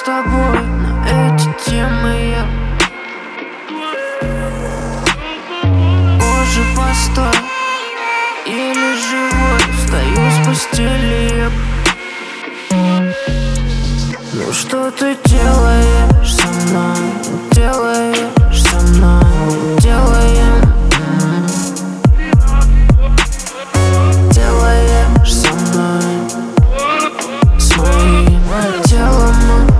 тобой на эти темы я. Боже, постой, еле живой, встаю с постели. Ну что ты делаешь со мной? Делаешь со мной? Делаем. Делаешь со мной, с моим телом.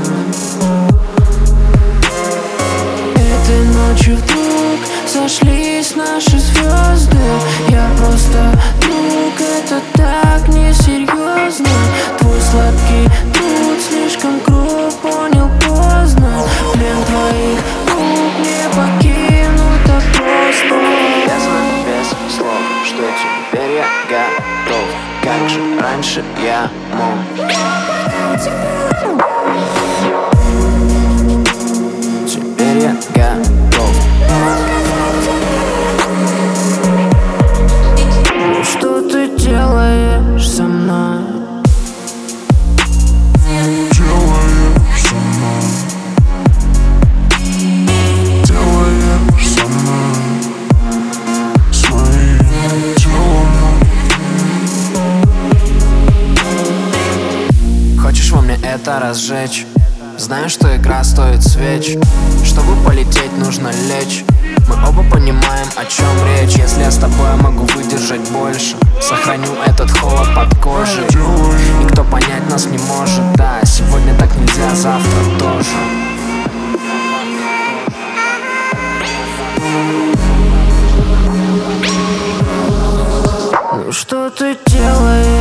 Этой ночью вдруг сошлись наши звезды. Я просто друг, это так несерьезно. Твой сладкий труд слишком груб, понял поздно. Плен твоих рук не покинут так просто. Я знаю без слов, что теперь я готов. Как же раньше я мог? Теперь я готов. Ну что ты делаешь со мной? Делаешь со мной, делаешь со мной, с моим телом. Хочешь во мне это разжечь? Знаю, что игра стоит свеч. Чтобы полететь, нужно лечь. Мы оба понимаем, о чем речь. Если я с тобой, я могу выдержать больше. Сохраню этот холод под кожей. Никто понять нас не может. Да, сегодня так нельзя, завтра тоже. Ну что ты делаешь?